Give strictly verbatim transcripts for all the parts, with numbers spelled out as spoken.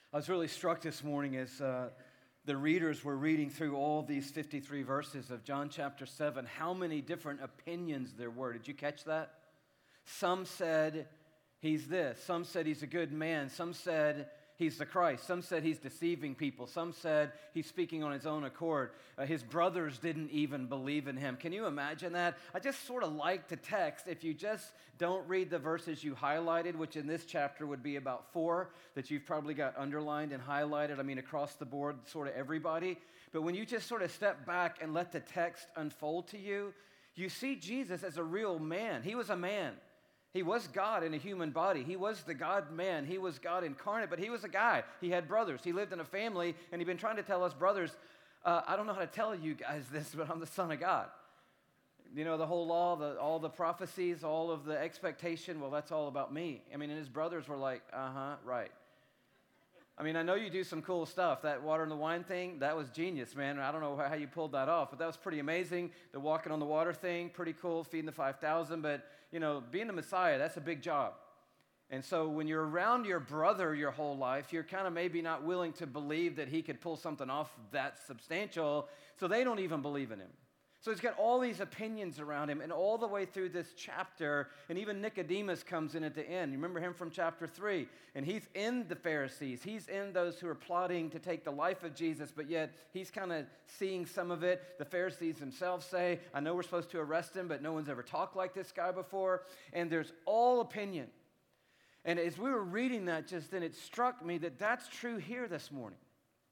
I was really struck this morning as uh, the readers were reading through all these fifty-three verses of John chapter seven, how many different opinions there were. Did you catch that? Some said he's this. Some said he's a good man. Some said he's the Christ. Some said he's deceiving people. Some said he's speaking on his own accord. Uh, his brothers didn't even believe in him. Can you imagine that? I just sort of like the text. If you just don't read the verses you highlighted, which in this chapter would be about four that you've probably got underlined and highlighted, I mean across the board, sort of everybody. But when you just sort of step back and let the text unfold to you, you see Jesus as a real man. He was a man. He was God in a human body. He was the God-man. He was God incarnate, but he was a guy. He had brothers. He lived in a family, and he'd been trying to tell us brothers, uh, I don't know how to tell you guys this, but I'm the Son of God. You know, the whole law, the, all the prophecies, all of the expectation, well, that's all about me. I mean, and his brothers were like, uh-huh, right. I mean, I know you do some cool stuff. That water and the wine thing, that was genius, man. I don't know how you pulled that off, but that was pretty amazing. The walking on the water thing, pretty cool, feeding the five thousand. But, you know, being the Messiah, that's a big job. And so when you're around your brother your whole life, you're kind of maybe not willing to believe that he could pull something off that substantial, so they don't even believe in him. So he's got all these opinions around him, and all the way through this chapter, and even Nicodemus comes in at the end. You remember him from chapter three, and he's in the Pharisees. He's in those who are plotting to take the life of Jesus, but yet he's kind of seeing some of it. The Pharisees themselves say, I know we're supposed to arrest him, but no one's ever talked like this guy before. And there's all opinion. And as we were reading that just then, it struck me that that's true here this morning.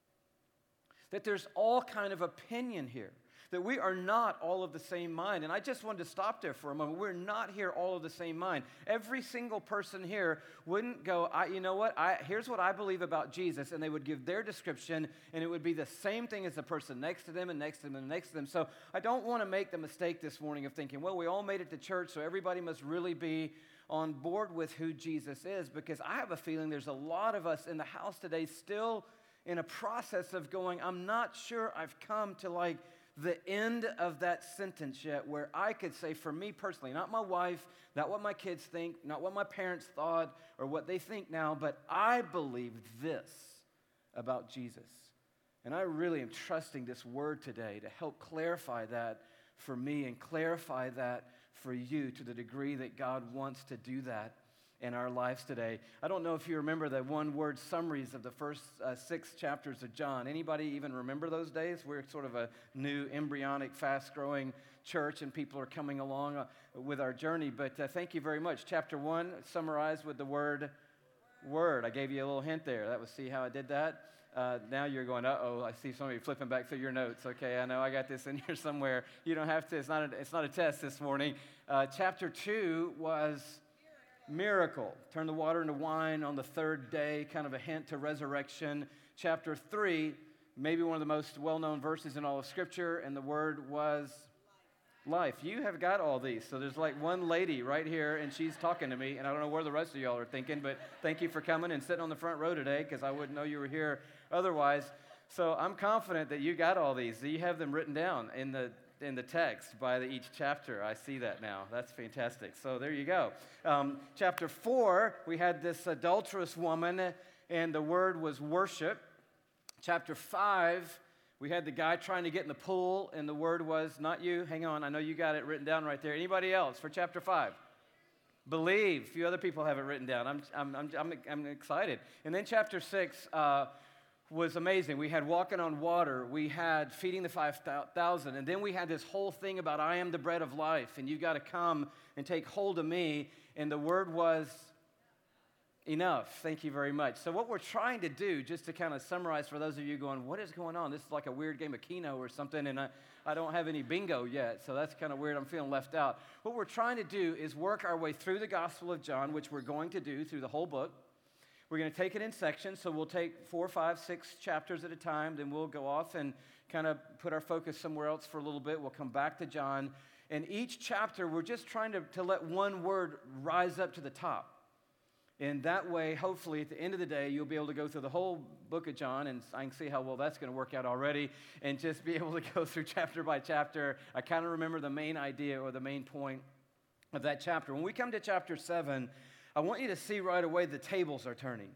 That there's all kind of opinion here. That we are not all of the same mind. And I just wanted to stop there for a moment. We're not here all of the same mind. Every single person here wouldn't go, I, you know what, I, here's what I believe about Jesus, and they would give their description, and it would be the same thing as the person next to them and next to them and next to them. So I don't want to make the mistake this morning of thinking, well, we all made it to church, so everybody must really be on board with who Jesus is, because I have a feeling there's a lot of us in the house today still in a process of going, I'm not sure I've come to like the end of that sentence yet where I could say for me personally, not my wife, not what my kids think, not what my parents thought or what they think now, but I believe this about Jesus. And I really am trusting this word today to help clarify that for me and clarify that for you to the degree that God wants to do that in our lives today. I don't know if you remember the one-word summaries of the first uh, six chapters of John. Anybody even remember those days? We're sort of a new, embryonic, fast-growing church, and people are coming along uh, with our journey. But uh, thank you very much. Chapter one, summarized with the word word. I gave you a little hint there. That was, see how I did that? Uh, now you're going, uh-oh, I see somebody flipping back through your notes. Okay, I know I got this in here somewhere. You don't have to. It's not a, it's not a test this morning. Uh, chapter two was miracle. Turn the water into wine on the third day, kind of a hint to resurrection. Chapter three, maybe one of the most well-known verses in all of Scripture, and the word was life. You have got all these. So there's like one lady right here, and she's talking to me, and I don't know where the rest of y'all are thinking, but thank you for coming and sitting on the front row today, because I wouldn't know you were here otherwise. So I'm confident that you got all these. You have them written down in the in the text by the, each chapter. I see that now. That's fantastic. So there you go. Um, chapter four, we had this adulterous woman, and the word was worship. Chapter five, we had the guy trying to get in the pool, and the word was, not you, hang on, I know you got it written down right there. Anybody else for chapter five? Believe. A few other people have it written down. I'm, I'm, I'm, I'm, I'm excited. And then chapter six, uh, was amazing. We had walking on water. We had feeding the five thousand. And then we had this whole thing about I am the bread of life, and you got to come and take hold of me. And the word was enough. Thank you very much. So what we're trying to do, just to kind of summarize for those of you going, what is going on? This is like a weird game of Keno or something, and I, I don't have any bingo yet, so that's kind of weird. I'm feeling left out. What we're trying to do is work our way through the Gospel of John, which we're going to do through the whole book. We're going to take it in sections, so we'll take four, five, six chapters at a time. Then we'll go off and kind of put our focus somewhere else for a little bit. We'll come back to John. And each chapter, we're just trying to, to let one word rise up to the top. And that way, hopefully, at the end of the day, you'll be able to go through the whole book of John, and I can see how well that's going to work out already, and just be able to go through chapter by chapter. I kind of remember the main idea or the main point of that chapter. When we come to chapter seven, I want you to see right away the tables are turning.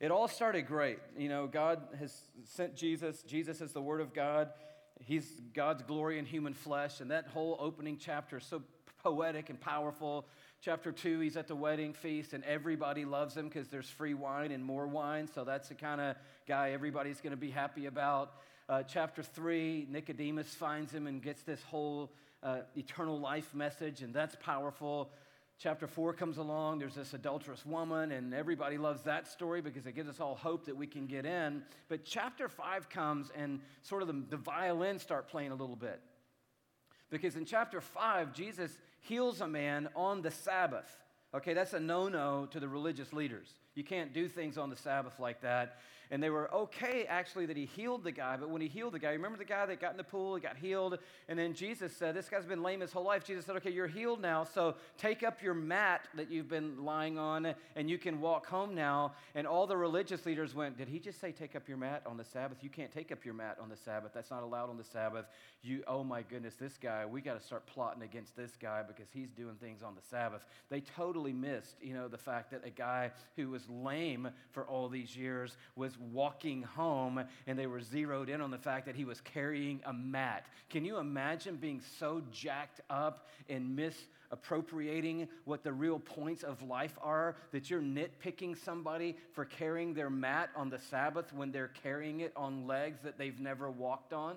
It all started great. You know, God has sent Jesus. Jesus is the Word of God. He's God's glory in human flesh. And that whole opening chapter is so poetic and powerful. Chapter two, he's at the wedding feast, and everybody loves him because there's free wine and more wine. So that's the kind of guy everybody's going to be happy about. Uh, chapter three, Nicodemus finds him and gets this whole uh, eternal life message, and that's powerful. Chapter four comes along, there's this adulterous woman, and everybody loves that story because it gives us all hope that we can get in. But chapter five comes, and sort of the, the violins start playing a little bit. Because in chapter five, Jesus heals a man on the Sabbath. Okay, that's a no-no to the religious leaders. You can't do things on the Sabbath like that. And they were okay, actually, that he healed the guy. But when he healed the guy, remember the guy that got in the pool, he got healed? And then Jesus said, this guy's been lame his whole life. Jesus said, okay, you're healed now, so take up your mat that you've been lying on, and you can walk home now. And all the religious leaders went, did he just say take up your mat on the Sabbath? You can't take up your mat on the Sabbath. That's not allowed on the Sabbath. You, oh my goodness, this guy, we got to start plotting against this guy because he's doing things on the Sabbath. They totally missed, you know, the fact that a guy who was lame for all these years was walking home, and they were zeroed in on the fact that he was carrying a mat. Can you imagine being so jacked up and misappropriating what the real points of life are, that you're nitpicking somebody for carrying their mat on the Sabbath when they're carrying it on legs that they've never walked on?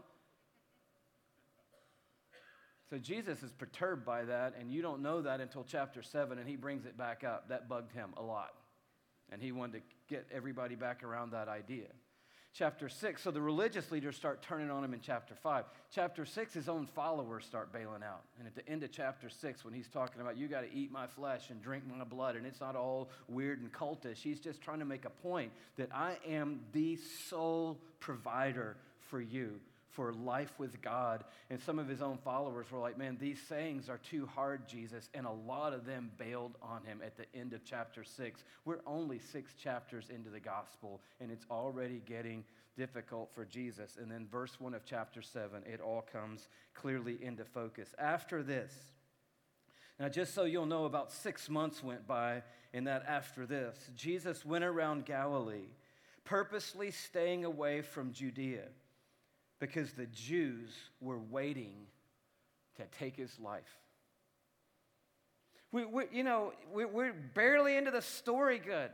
So Jesus is perturbed by that, and you don't know that until chapter seven, and he brings it back up. That bugged him a lot. And he wanted to get everybody back around that idea. Chapter six, so the religious leaders start turning on him in chapter five. Chapter six, his own followers start bailing out. And at the end of chapter six, when he's talking about, you got to eat my flesh and drink my blood, and it's not all weird and cultish, he's just trying to make a point that I am the sole provider for you, for life with God. And some of his own followers were like, man, these sayings are too hard, Jesus. And a lot of them bailed on him at the end of chapter six. We're only six chapters into the gospel, and it's already getting difficult for Jesus. And then verse one of chapter seven, it all comes clearly into focus. After this, now just so you'll know, about six months went by in that after this, Jesus went around Galilee, purposely staying away from Judea, because the Jews were waiting to take his life. We, we, you know, we, we're barely into the story good.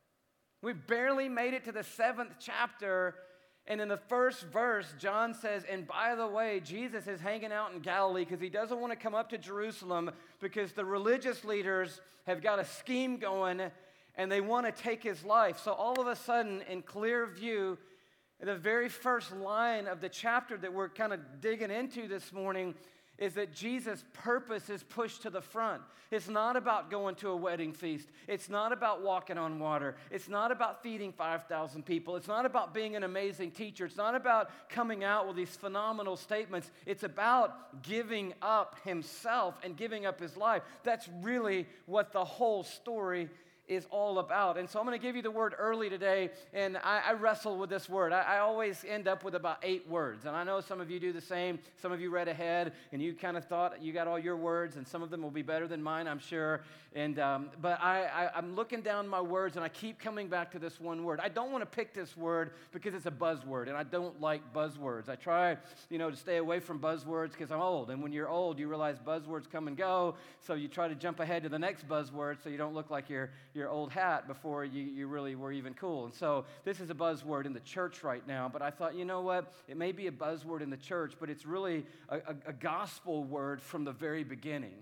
We barely made it to the seventh chapter, and in the first verse, John says, and by the way, Jesus is hanging out in Galilee because he doesn't want to come up to Jerusalem because the religious leaders have got a scheme going, and they want to take his life. So all of a sudden, in clear view, the very first line of the chapter that we're kind of digging into this morning is that Jesus' purpose is pushed to the front. It's not about going to a wedding feast. It's not about walking on water. It's not about feeding five thousand people. It's not about being an amazing teacher. It's not about coming out with these phenomenal statements. It's about giving up himself and giving up his life. That's really what the whole story is all about. And so I'm going to give you the word early today, and I, I wrestle with this word. I, I always end up with about eight words, and I know some of you do the same. Some of you read ahead, and you kind of thought you got all your words, and some of them will be better than mine, I'm sure. And um, but I, I, I'm looking down my words, and I keep coming back to this one word. I don't want to pick this word because it's a buzzword, and I don't like buzzwords. I try, you know, to stay away from buzzwords because I'm old, and when you're old, you realize buzzwords come and go, so you try to jump ahead to the next buzzword so you don't look like you're your old hat before you, you really were even cool. And so this is a buzzword in the church right now, but I thought, you know what? It may be a buzzword in the church, but it's really a, a, a gospel word from the very beginning.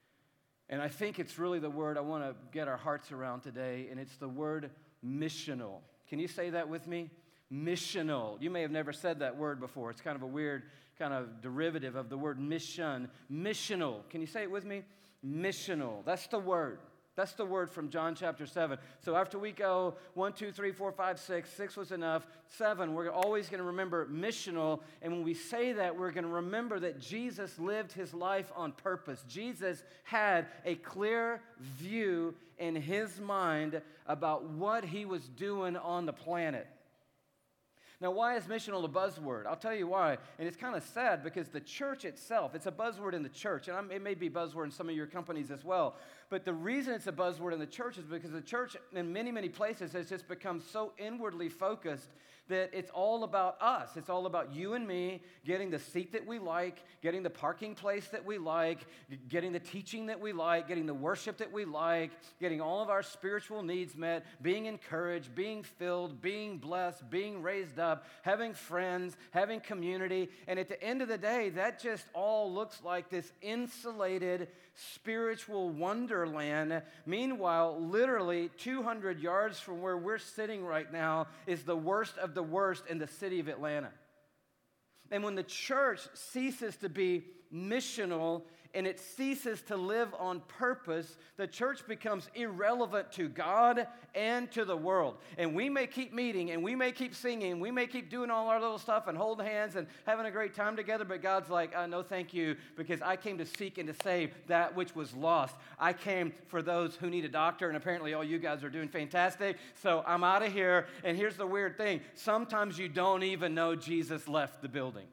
And I think it's really the word I want to get our hearts around today, and it's the word missional. Can you say that with me? Missional. You may have never said that word before. It's kind of a weird kind of derivative of the word mission. Missional. Can you say it with me? Missional. That's the word. That's the word from John chapter seven. So after we go one, two, three, four, five, six, six was enough, seven, we're always going to remember missional. And when we say that, we're going to remember that Jesus lived his life on purpose. Jesus had a clear view in his mind about what he was doing on the planet. Now, why is missional a buzzword? I'll tell you why. And it's kind of sad because the church itself, it's a buzzword in the church. And I'm, it may be a buzzword in some of your companies as well. But the reason it's a buzzword in the church is because the church in many, many places has just become so inwardly focused that it's all about us. It's all about you and me getting the seat that we like, getting the parking place that we like, getting the teaching that we like, getting the worship that we like, getting all of our spiritual needs met, being encouraged, being filled, being blessed, being raised up, having friends, having community. And at the end of the day, that just all looks like this insulated spiritual wonderland. Meanwhile, literally two hundred yards from where we're sitting right now is the worst of the worst in the city of Atlanta. And when the church ceases to be missional and it ceases to live on purpose, the church becomes irrelevant to God and to the world. And we may keep meeting and we may keep singing, we may keep doing all our little stuff and holding hands and having a great time together, but God's like, uh, no thank you, because I came to seek and to save that which was lost. I came for those who need a doctor, and apparently all you guys are doing fantastic, so I'm out of here. And here's the weird thing. Sometimes you don't even know Jesus left the building.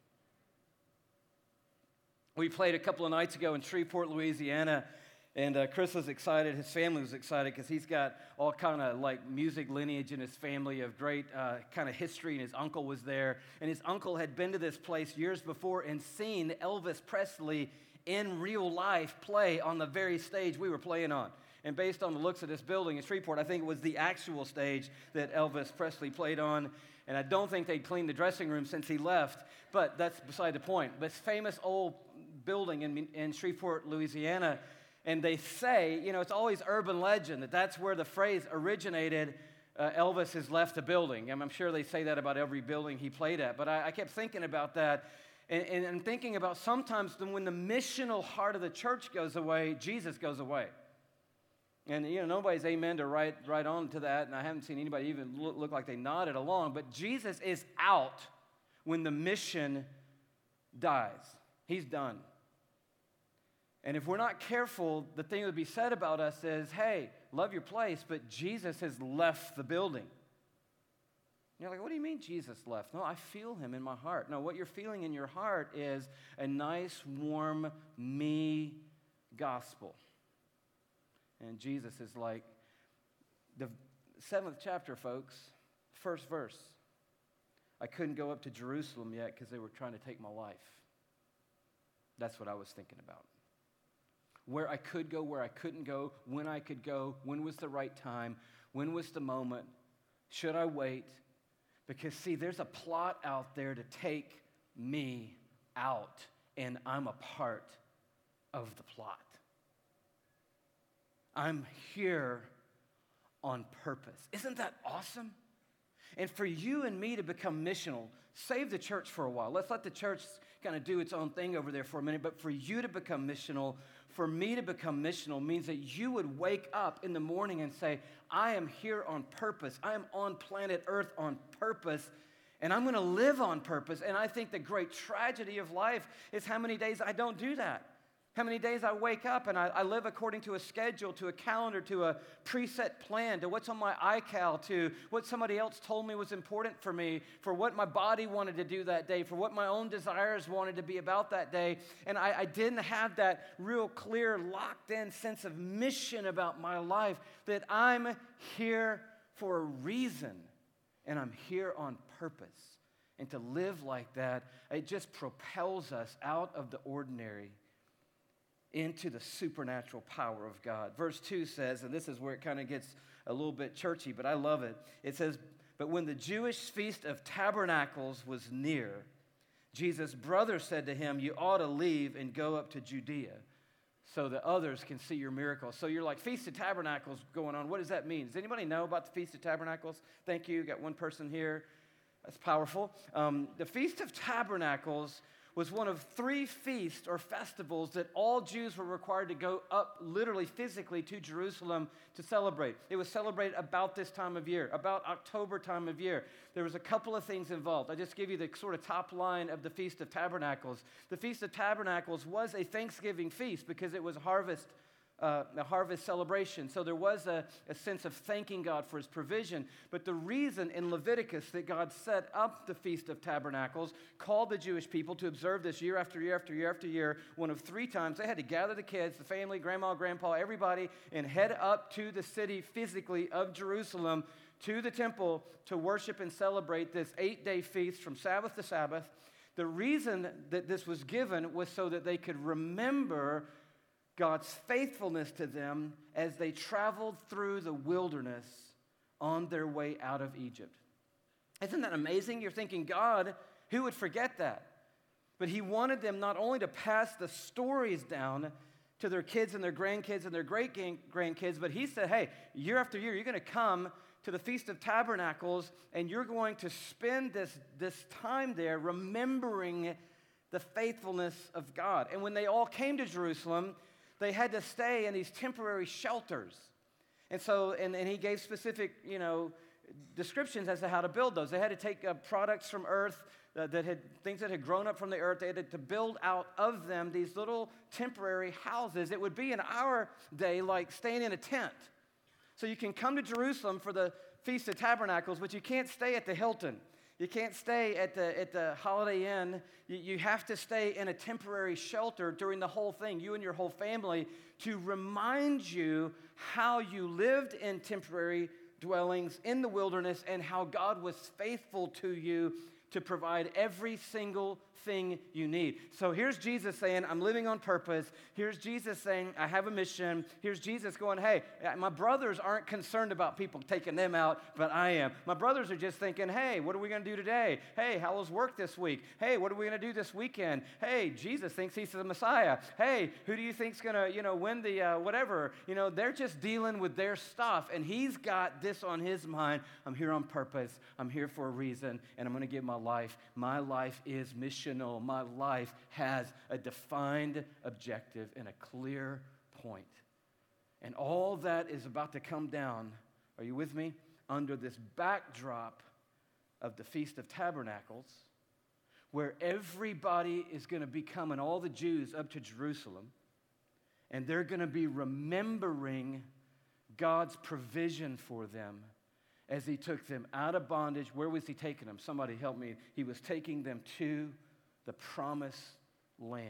We played a couple of nights ago in Shreveport, Louisiana, and uh, Chris was excited. His family was excited because he's got all kind of like music lineage in his family of great uh, kind of history, and his uncle was there. And his uncle had been to this place years before and seen Elvis Presley in real life play on the very stage we were playing on. And based on the looks of this building in Shreveport, I think it was the actual stage that Elvis Presley played on. And I don't think they'd cleaned the dressing room since he left, but that's beside the point. This famous old building in, in Shreveport, Louisiana, and they say, you know, it's always urban legend that that's where the phrase originated, uh, Elvis has left the building. And I'm sure they say that about every building he played at, but I, I kept thinking about that and, and, and thinking about sometimes when the missional heart of the church goes away, Jesus goes away. And, you know, nobody's amen to right, right on to that, and I haven't seen anybody even look, look like they nodded along, but Jesus is out when the mission dies. He's done. And if we're not careful, the thing that would be said about us is, hey, love your place, but Jesus has left the building. You're like, what do you mean Jesus left? No, I feel him in my heart. No, what you're feeling in your heart is a nice, warm, me gospel. And Jesus is like, the seventh chapter, folks, first verse. I couldn't go up to Jerusalem yet because they were trying to take my life. That's what I was thinking about. Where I could go, where I couldn't go, when I could go, when was the right time, when was the moment, should I wait? Because, see, there's a plot out there to take me out, and I'm a part of the plot. I'm here on purpose. Isn't that awesome? And for you and me to become missional, save the church for a while. Let's let the church kind of do its own thing over there for a minute. But for you to become missional, for me to become missional means that you would wake up in the morning and say, I am here on purpose. I am on planet Earth on purpose. And I'm going to live on purpose. And I think the great tragedy of life is how many days I don't do that. How many days I wake up and I, I live according to a schedule, to a calendar, to a preset plan, to what's on my iCal, to what somebody else told me was important for me, for what my body wanted to do that day, for what my own desires wanted to be about that day. And I, I didn't have that real clear, locked-in sense of mission about my life, that I'm here for a reason, and I'm here on purpose. And to live like that, it just propels us out of the ordinary into the supernatural power of God. Verse two says, and this is where it kind of gets a little bit churchy, but I love it. It says, but when the Jewish feast of tabernacles was near, Jesus' brother said to him, you ought to leave and go up to Judea so that others can see your miracles. So you're like, Feast of Tabernacles going on. What does that mean? Does anybody know about the Feast of Tabernacles? Thank you. Got one person here. That's powerful. Um, the Feast of Tabernacles was one of three feasts or festivals that all Jews were required to go up literally physically to Jerusalem to celebrate. It was celebrated about this time of year, about October time of year. There was a couple of things involved. I just give you the sort of top line of the Feast of Tabernacles. The Feast of Tabernacles was a Thanksgiving feast because it was harvest uh, a harvest celebration. So there was a, a sense of thanking God for his provision. But the reason in Leviticus that God set up the Feast of Tabernacles, called the Jewish people to observe this year after year after year after year, one of three times, they had to gather the kids, the family, grandma, grandpa, everybody, and head up to the city physically of Jerusalem to the temple to worship and celebrate this eight-day feast from Sabbath to Sabbath. The reason that this was given was so that they could remember God's faithfulness to them as they traveled through the wilderness on their way out of Egypt. Isn't that amazing? You're thinking, God, who would forget that? But he wanted them not only to pass the stories down to their kids and their grandkids and their great-grandkids, but he said, hey, year after year, you're going to come to the Feast of Tabernacles, and you're going to spend this, this time there remembering the faithfulness of God. And when they all came to Jerusalem, they had to stay in these temporary shelters. And so, and, and he gave specific, you know, descriptions as to how to build those. They had to take uh, products from earth uh, that had, things that had grown up from the earth. They had to build out of them these little temporary houses. It would be in our day like staying in a tent. So you can come to Jerusalem for the Feast of Tabernacles, but you can't stay at the Hilton. You can't stay at the, at the Holiday Inn. You, you have to stay in a temporary shelter during the whole thing, you and your whole family, to remind you how you lived in temporary dwellings in the wilderness and how God was faithful to you to provide every single thing you need. So here's Jesus saying, I'm living on purpose. Here's Jesus saying, I have a mission. Here's Jesus going, hey, my brothers aren't concerned about people taking them out, but I am. My brothers are just thinking, hey, what are we going to do today? Hey, how was work this week? Hey, what are we going to do this weekend? Hey, Jesus thinks he's the Messiah. Hey, who do you think's going to, you know, win the uh, whatever? You know, they're just dealing with their stuff, and he's got this on his mind. I'm here on purpose. I'm here for a reason, and I'm going to give my life. My life is missional. My life has a defined objective and a clear point. And all that is about to come down, are you with me? Under this backdrop of the Feast of Tabernacles, where everybody is going to be coming, all the Jews up to Jerusalem, and they're going to be remembering God's provision for them as he took them out of bondage. Where was he taking them? Somebody help me. He was taking them to the promised land.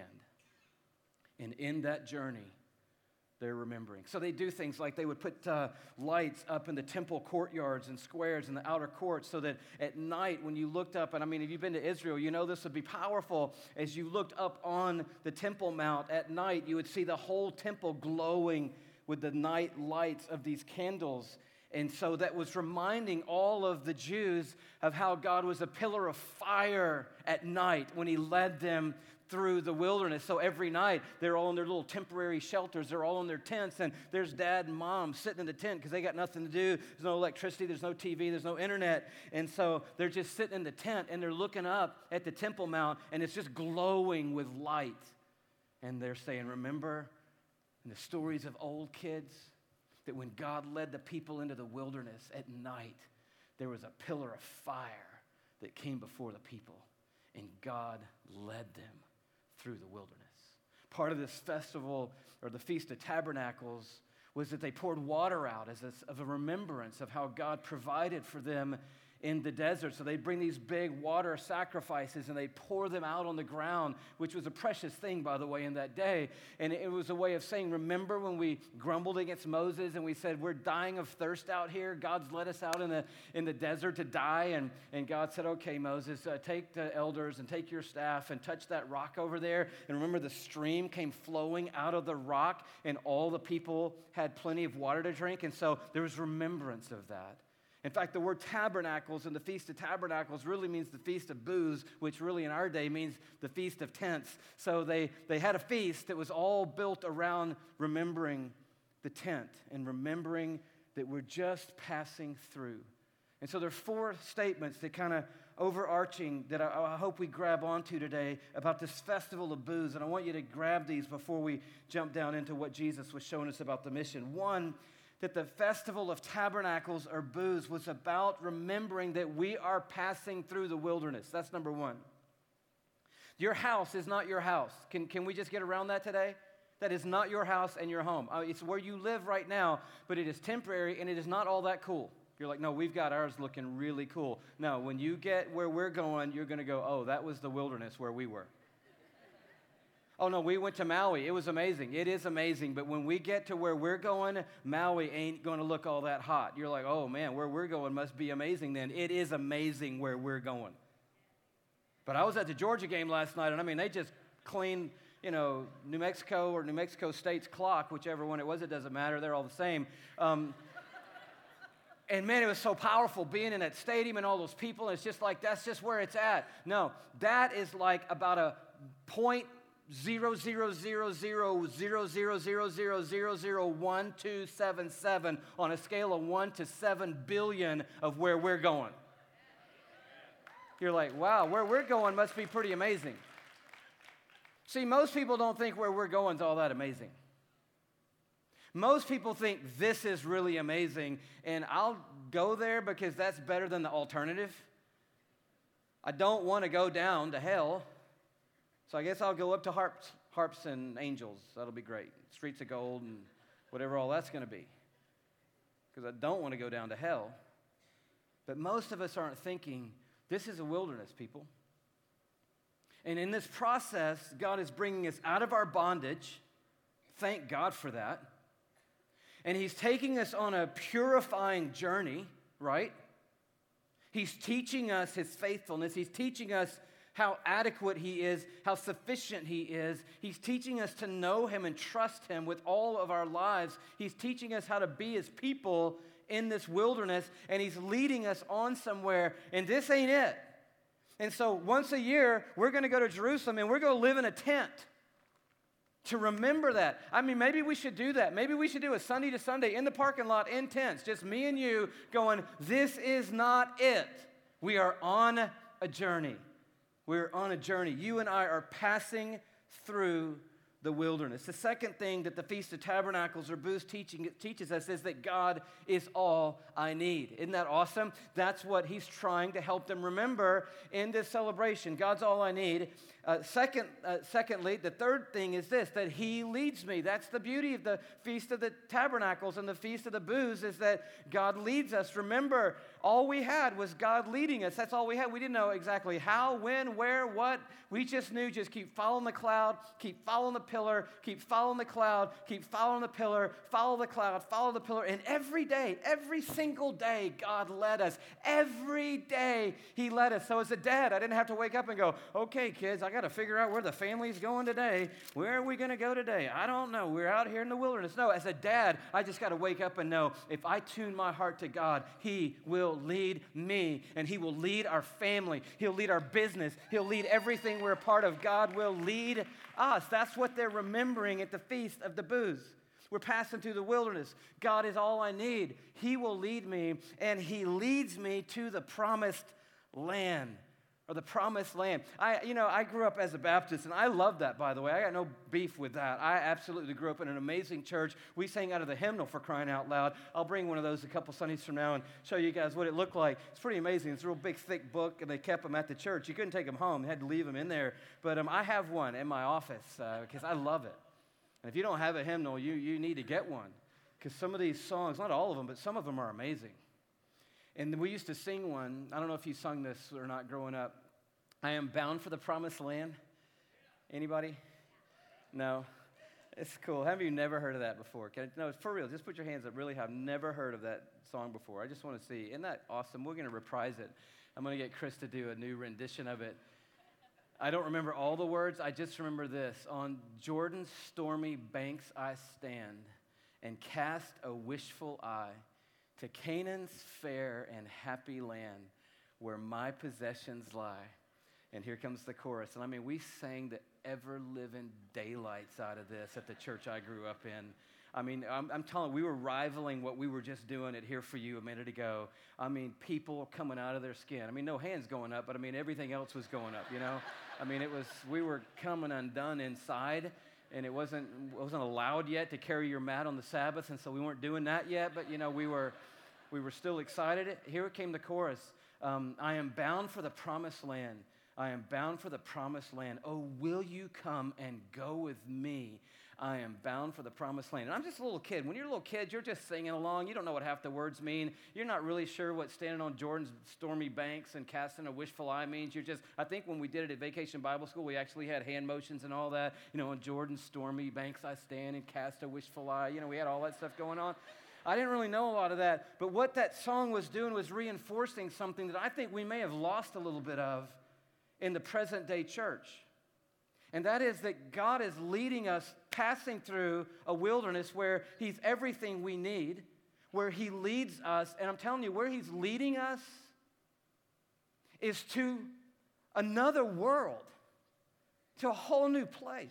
And in that journey, they're remembering. So they do things like they would put uh, lights up in the temple courtyards and squares in the outer courts so that at night when you looked up, and I mean, if you've been to Israel, you know this would be powerful. As you looked up on the Temple Mount at night, you would see the whole temple glowing with the night lights of these candles. And so that was reminding all of the Jews of how God was a pillar of fire at night when he led them through the wilderness. So every night, they're all in their little temporary shelters. They're all in their tents, and there's dad and mom sitting in the tent because they got nothing to do. There's no electricity, there's no T V, there's no internet. And so they're just sitting in the tent, and they're looking up at the Temple Mount, and it's just glowing with light. And they're saying, remember in the stories of old kids, that when God led the people into the wilderness at night, there was a pillar of fire that came before the people, and God led them through the wilderness. Part of this festival, or the Feast of Tabernacles, was that they poured water out as a, of a remembrance of how God provided for them in the desert. So they'd bring these big water sacrifices and they'd pour them out on the ground, which was a precious thing, by the way, in that day. And it was a way of saying, remember when we grumbled against Moses and we said, we're dying of thirst out here? God's led us out in the in the desert to die. And, and God said, okay, Moses, uh, take the elders and take your staff and touch that rock over there. And remember, the stream came flowing out of the rock and all the people had plenty of water to drink. And so there was remembrance of that. In fact, the word tabernacles and the Feast of Tabernacles really means the Feast of Booths, which really in our day means the Feast of Tents. So they, they had a feast that was all built around remembering the tent and remembering that we're just passing through. And so there are four statements that kind of overarching that I, I hope we grab onto today about this festival of booths. And I want you to grab these before we jump down into what Jesus was showing us about the mission. One, that the Festival of Tabernacles or Booths was about remembering that we are passing through the wilderness. That's number one. Your house is not your house. Can, can we just get around that today? that is not your house and your home. Uh, it's where you live right now, but it is temporary and it is not all that cool. You're like, no, we've got ours looking really cool. No, when you get where we're going, you're going to go, oh, that was the wilderness where we were. Oh, no, we went to Maui. It was amazing. It is amazing. But when we get to where we're going, Maui ain't going to look all that hot. You're like, oh, man, where we're going must be amazing then. It is amazing where we're going. But I was at the Georgia game last night, and I mean, they just cleaned, you know, New Mexico or New Mexico State's clock, whichever one it was, it doesn't matter. They're all the same. Um, and, man, it was so powerful being in that stadium and all those people. And it's just like, that's just where it's at. No, that is like about a point zero zero zero zero zero zero zero zero zero zero one two seven seven on a scale of one to seven billion of where we're going. You're like, wow, where we're going must be pretty amazing. See, most people don't think where we're going is all that amazing. Most people think this is really amazing, and I'll go there because that's better than the alternative. I don't want to go down to hell. So I guess I'll go up to harps, harps and angels. That'll be great. Streets of gold and whatever all that's going to be. Because I don't want to go down to hell. But most of us aren't thinking, this is a wilderness, people. And in this process, God is bringing us out of our bondage. Thank God for that. And He's taking us on a purifying journey, right? He's teaching us His faithfulness. He's teaching us how adequate He is, how sufficient He is. He's teaching us to know Him and trust Him with all of our lives. He's teaching us how to be His people in this wilderness, and He's leading us on somewhere, and this ain't it. And so once a year, we're going to go to Jerusalem, and we're going to live in a tent to remember that. I mean, maybe we should do that. Maybe we should do a Sunday to Sunday in the parking lot in tents, just me and you going, this is not it. We are on a journey. We're on a journey. You and I are passing through the wilderness. The second thing that the Feast of Tabernacles or booths teaching, teaches us is that God is all I need. Isn't that awesome? That's what He's trying to help them remember in this celebration. God's all I need. Uh, second, uh, secondly, the third thing is this, that He leads me. That's the beauty of the Feast of the Tabernacles and the Feast of the Booths, is that God leads us. Remember, all we had was God leading us. That's all we had. We didn't know exactly how, when, where, what. We just knew just keep following the cloud, keep following the pillar, keep following the cloud, keep following the pillar, follow the cloud, follow the pillar. And every day, every single day, God led us. Every day He led us. So as a dad, I didn't have to wake up and go, okay, kids, I got to figure out where the family's going today. Where are we going to go today? I don't know. We're out here in the wilderness. No, as a dad, I just got to wake up and know if I tune my heart to God, He will lead me, and He will lead our family. He'll lead our business. He'll lead everything we're a part of. God will lead us. That's what they're remembering at the Feast of the Booths. We're passing through the wilderness. God is all I need. He will lead me, and He leads me to the promised land. Or the promised land. I, you know, I grew up as a Baptist, and I love that, by the way. I got no beef with that. I absolutely grew up in an amazing church. We sang out of the hymnal, for crying out loud. I'll bring one of those a couple Sundays from now and show you guys what it looked like. It's pretty amazing. It's a real big, thick book, and they kept them at the church. You couldn't take them home. You had to leave them in there. But um, I have one in my office because uh, I love it. And if you don't have a hymnal, you, you need to get one, because some of these songs, not all of them, but some of them are amazing. And we used to sing one. I don't know if you sung this or not growing up. I am bound for the promised land. Anybody? No? It's cool. Have you never heard of that before? Can I, no, it's for real. Just put your hands up. Really have never heard of that song before. I just want to see. Isn't that awesome? We're going to reprise it. I'm going to get Chris to do a new rendition of it. I don't remember all the words. I just remember this. On Jordan's stormy banks I stand and cast a wishful eye to Canaan's fair and happy land where my possessions lie. And here comes the chorus. And I mean, we sang the ever-living daylights out of this at the church I grew up in. I mean, I'm, I'm telling you, we were rivaling what we were just doing at Here For You a minute ago. I mean, people coming out of their skin. I mean, no hands going up, but I mean, everything else was going up, you know? I mean, it was, we were coming undone inside, and it wasn't, it wasn't allowed yet to carry your mat on the Sabbath, and so we weren't doing that yet, but, you know, we were, we were still excited. Here came the chorus. Um, I am bound for the promised land. I am bound for the promised land. Oh, will you come and go with me? I am bound for the promised land. And I'm just a little kid. When you're a little kid, you're just singing along. You don't know what half the words mean. You're not really sure what standing on Jordan's stormy banks and casting a wishful eye means. You're just, I think when we did it at Vacation Bible School, we actually had hand motions and all that. You know, on Jordan's stormy banks I stand and cast a wishful eye. You know, we had all that stuff going on. I didn't really know a lot of that, but what that song was doing was reinforcing something that I think we may have lost a little bit of in the present day church. And that is that God is leading us, passing through a wilderness where He's everything we need, where He leads us, and I'm telling you, where He's leading us is to another world, to a whole new place.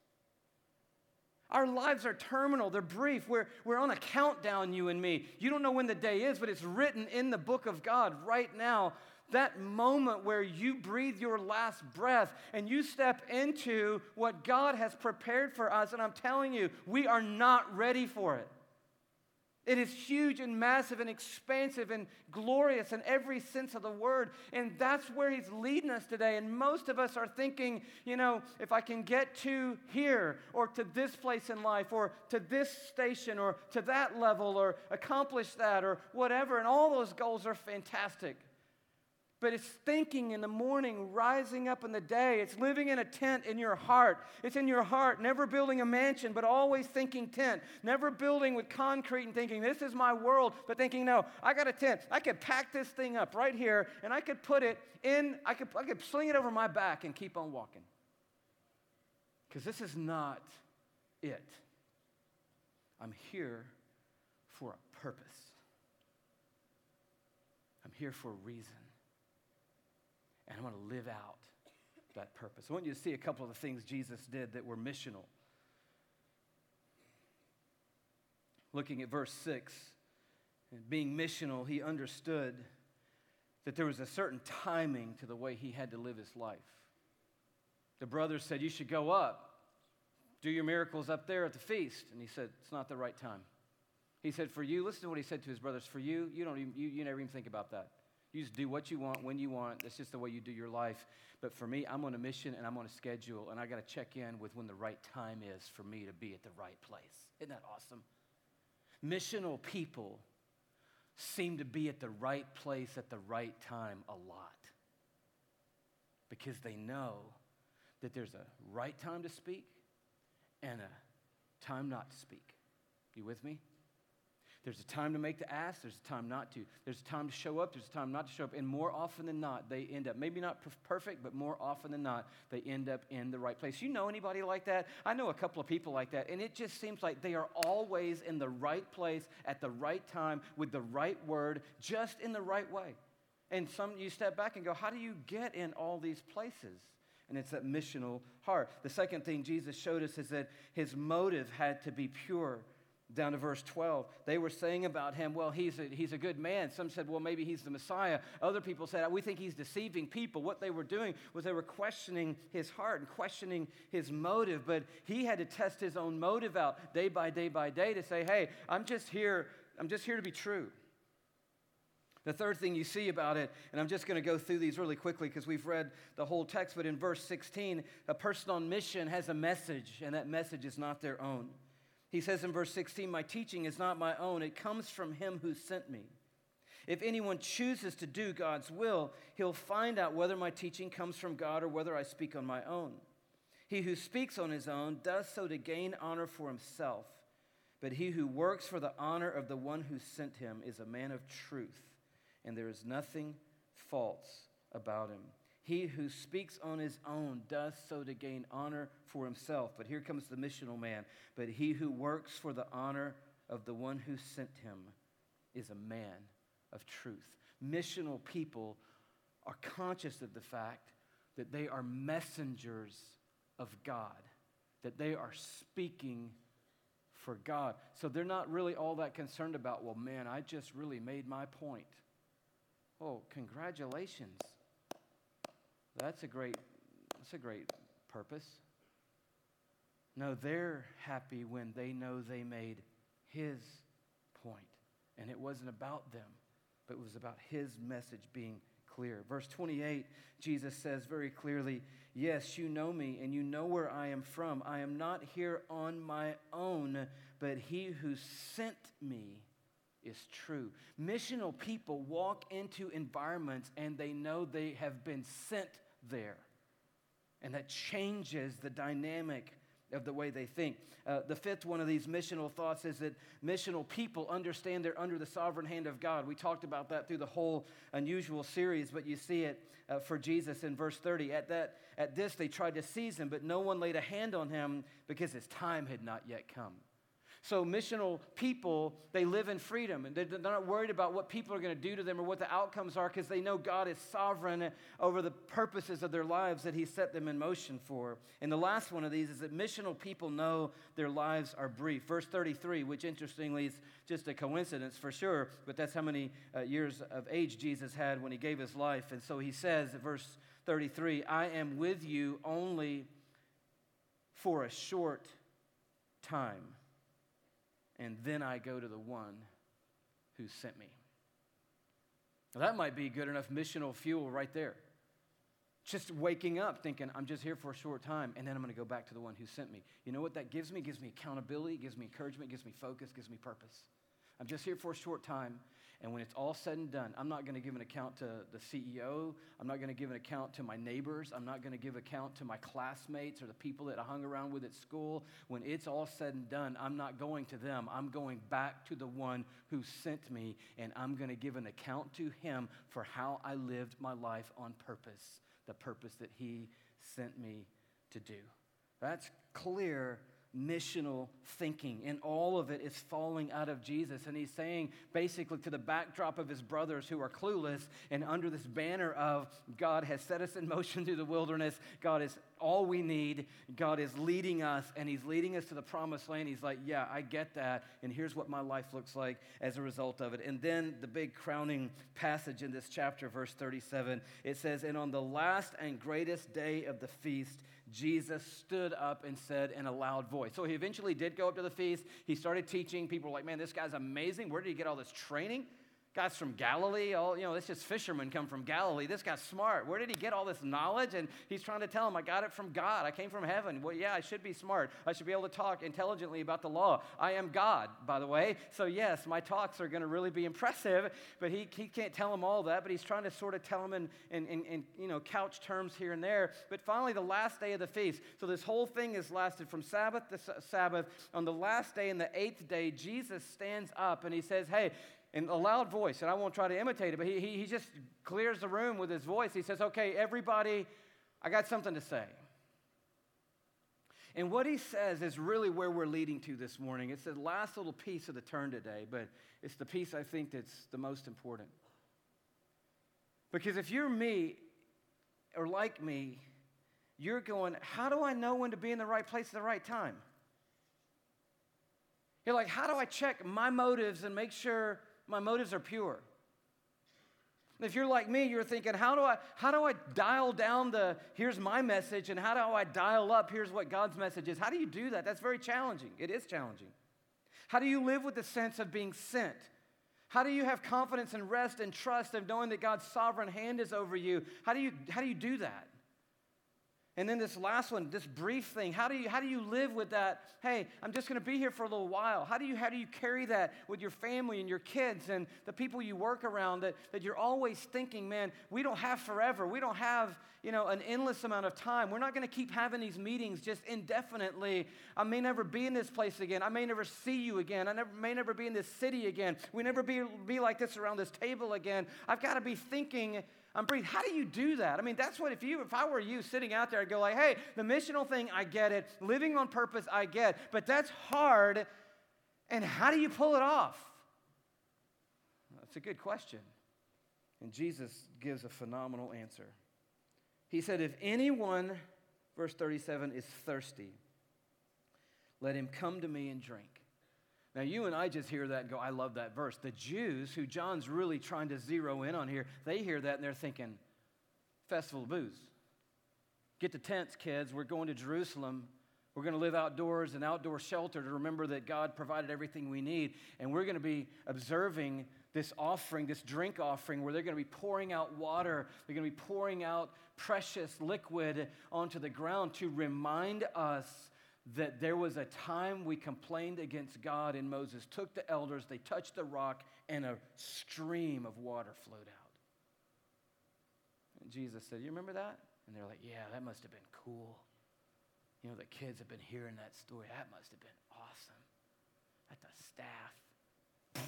Our lives are terminal. They're brief. We're, we're on a countdown, you and me. You don't know when the day is, but it's written in the book of God right now. That moment where you breathe your last breath and you step into what God has prepared for us. And I'm telling you, we are not ready for it. It is huge and massive and expansive and glorious in every sense of the word. And that's where He's leading us today. And most of us are thinking, you know, if I can get to here or to this place in life or to this station or to that level or accomplish that or whatever. And all those goals are fantastic. But it's thinking in the morning, rising up in the day. It's living in a tent in your heart. It's in your heart, never building a mansion, but always thinking tent. Never building with concrete and thinking, this is my world, but thinking, no, I got a tent. I could pack this thing up right here, and I could put it in, I could, I could sling it over my back and keep on walking. Because this is not it. I'm here for a purpose. I'm here for a reason. And I want to live out that purpose. I want you to see a couple of the things Jesus did that were missional. Looking at verse six, being missional, He understood that there was a certain timing to the way He had to live His life. The brothers said, you should go up, do your miracles up there at the feast. And He said, it's not the right time. He said, for you, listen to what He said to His brothers, for you, you, don't even, you, you never even think about that. You just do what you want, when you want. That's just the way you do your life. But for me, I'm on a mission and I'm on a schedule, and I got to check in with when the right time is for me to be at the right place. Isn't that awesome? Missional people seem to be at the right place at the right time a lot because they know that there's a right time to speak and a time not to speak. You with me? There's a time to make the ask. There's a time not to. There's a time to show up. There's a time not to show up. And more often than not, they end up, maybe not perfect, but more often than not, they end up in the right place. You know anybody like that? I know a couple of people like that. And it just seems like they are always in the right place at the right time with the right word, just in the right way. And some, you step back and go, how do you get in all these places? And it's that missional heart. The second thing Jesus showed us is that His motive had to be pure. Down to verse twelve, they were saying about Him, well, he's a, he's a good man. Some said, well, maybe he's the Messiah. Other people said, we think he's deceiving people. What they were doing was they were questioning His heart and questioning His motive. But He had to test His own motive out day by day by day to say, hey, I'm just here, I'm just here to be true. The third thing you see about it, and I'm just going to go through these really quickly because we've read the whole text, but in verse sixteen, a person on mission has a message, and that message is not their own. He says in verse sixteen, my teaching is not my own. It comes from Him who sent me. If anyone chooses to do God's will, he'll find out whether my teaching comes from God or whether I speak on my own. He who speaks on his own does so to gain honor for himself. But he who works for the honor of the one who sent him is a man of truth, and there is nothing false about him. He who speaks on his own does so to gain honor for himself. But here comes the missional man. But he who works for the honor of the one who sent him is a man of truth. Missional people are conscious of the fact that they are messengers of God, that they are speaking for God. So they're not really all that concerned about, well, man, I just really made my point. Oh, congratulations. That's a great, that's a great purpose. No, they're happy when they know they made His point. And it wasn't about them, but it was about His message being clear. Verse twenty-eight, Jesus says very clearly, yes, you know me, and you know where I am from. I am not here on my own, but he who sent me is true. Missional people walk into environments and they know they have been sent there. And that changes the dynamic of the way they think. Uh, the fifth one of these missional thoughts is that missional people understand they're under the sovereign hand of God. We talked about that through the whole Unusual series, but you see it uh, for Jesus in verse thirty. At that, at this, they tried to seize him, but no one laid a hand on him because his time had not yet come. So missional people, they live in freedom, and they're not worried about what people are going to do to them or what the outcomes are because they know God is sovereign over the purposes of their lives that he set them in motion for. And the last one of these is that missional people know their lives are brief. Verse thirty-three, which interestingly is just a coincidence for sure, but that's how many uh, years of age Jesus had when he gave his life. And so he says at verse thirty-three, I am with you only for a short time. And then I go to the one who sent me. Now, that might be good enough missional fuel right there. Just waking up thinking, I'm just here for a short time, and then I'm going to go back to the one who sent me. You know what that gives me? It gives me accountability, it gives me encouragement, it gives me focus, it gives me purpose. I'm just here for a short time, and when it's all said and done, I'm not going to give an account to the C E O. I'm not going to give an account to my neighbors. I'm not going to give account to my classmates or the people that I hung around with at school. When it's all said and done, I'm not going to them. I'm going back to the one who sent me, and I'm going to give an account to him for how I lived my life on purpose, the purpose that he sent me to do. That's clear missional thinking, and all of it is falling out of Jesus. And he's saying basically to the backdrop of his brothers who are clueless and under this banner of God has set us in motion through the wilderness, God is all we need, God is leading us, and he's leading us to the promised land. He's like, yeah, I get that, and here's what my life looks like as a result of it. And then the big crowning passage in this chapter, verse thirty-seven, it says, and on the last and greatest day of the feast, Jesus stood up and said in a loud voice. So he eventually did go up to the feast. He started teaching. People were like, man, this guy's amazing. Where did he get all this training? Guy's from Galilee. All, you know, it's just fishermen come from Galilee. This guy's smart. Where did he get all this knowledge? And he's trying to tell him, I got it from God. I came from heaven. Well, yeah, I should be smart. I should be able to talk intelligently about the law. I am God, by the way. So yes, my talks are going to really be impressive, but he, he can't tell him all that, but he's trying to sort of tell him in, in, in, in you know, couch terms here and there. But finally, the last day of the feast. So this whole thing has lasted from Sabbath to Sabbath. On the last day and the eighth day, Jesus stands up and he says, hey, in a loud voice, and I won't try to imitate it, but he, he, he just clears the room with his voice. He says, okay, everybody, I got something to say. And what he says is really where we're leading to this morning. It's the last little piece of the turn today, but it's the piece I think that's the most important. Because if you're me, or like me, you're going, how do I know when to be in the right place at the right time? You're like, how do I check my motives and make sure my motives are pure? If you're like me, you're thinking, how do I how do I dial down the here's my message and how do I dial up here's what God's message is? How do you do that? That's very challenging. It is challenging. How do you live with the sense of being sent? How do you have confidence and rest and trust of knowing that God's sovereign hand is over you? How do you how do you do that? And then this last one, this brief thing, how do you how do you live with that? Hey, I'm just going to be here for a little while. How do you how do you carry that with your family and your kids and the people you work around that, that you're always thinking, man, we don't have forever. We don't have, you know, an endless amount of time. We're not going to keep having these meetings just indefinitely. I may never be in this place again. I may never see you again. I never, may never be in this city again. We never be, be like this around this table again. I've got to be thinking, I'm breathing. How do you do that? I mean, that's what if you, if I were you sitting out there, I'd go like, hey, the missional thing, I get it. Living on purpose, I get. But that's hard. And how do you pull it off? That's a good question. And Jesus gives a phenomenal answer. He said, if anyone, verse thirty-seven, is thirsty, let him come to me and drink. Now, you and I just hear that and go, I love that verse. The Jews, who John's really trying to zero in on here, they hear that and they're thinking, festival of booze. Get the tents, kids. We're going to Jerusalem. We're going to live outdoors and outdoor shelter to remember that God provided everything we need. And we're going to be observing this offering, this drink offering, where they're going to be pouring out water. They're going to be pouring out precious liquid onto the ground to remind us that there was a time we complained against God, and Moses took the elders, they touched the rock, and a stream of water flowed out. And Jesus said, you remember that? And they're like, yeah, that must have been cool. You know, the kids have been hearing that story. That must have been awesome. At the staff.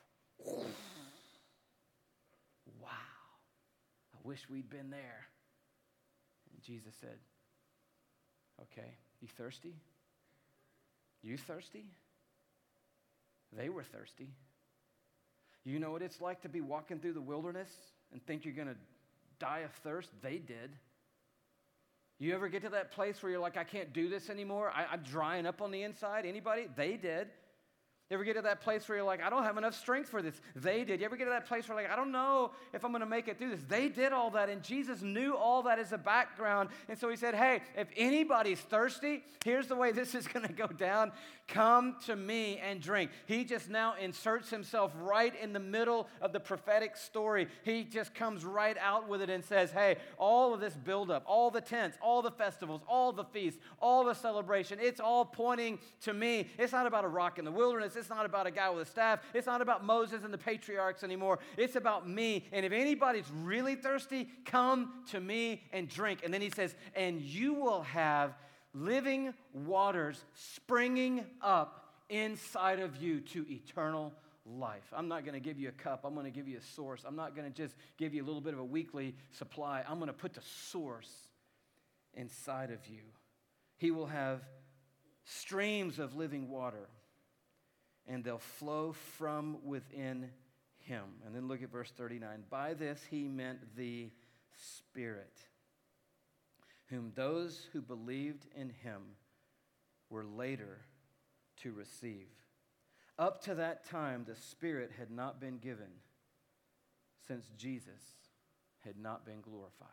Wow. I wish we'd been there. And Jesus said, okay, you thirsty? You thirsty? They were thirsty. You know what it's like to be walking through the wilderness and think you're going to die of thirst? They did. You ever get to that place where you're like, I can't do this anymore? I, I'm drying up on the inside. Anybody? They did. You ever get to that place where you're like, I don't have enough strength for this? They did. You ever get to that place where like, I don't know if I'm going to make it through this? They did all that, and Jesus knew all that as a background. And so he said, hey, if anybody's thirsty, here's the way this is going to go down. Come to me and drink. He just now inserts himself right in the middle of the prophetic story. He just comes right out with it and says, hey, all of this buildup, all the tents, all the festivals, all the feasts, all the celebration, it's all pointing to me. It's not about a rock in the wilderness. It's not about a guy with a staff. It's not about Moses and the patriarchs anymore. It's about me. And if anybody's really thirsty, come to me and drink. And then he says, and you will have living waters springing up inside of you to eternal life. I'm not going to give you a cup. I'm going to give you a source. I'm not going to just give you a little bit of a weekly supply. I'm going to put the source inside of you. He will have streams of living water, and they'll flow from within him. And then look at verse thirty-nine. By this he meant the Spirit, whom those who believed in him were later to receive. Up to that time, the Spirit had not been given, since Jesus had not been glorified.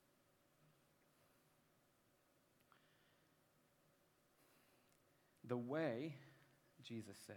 The way, Jesus said,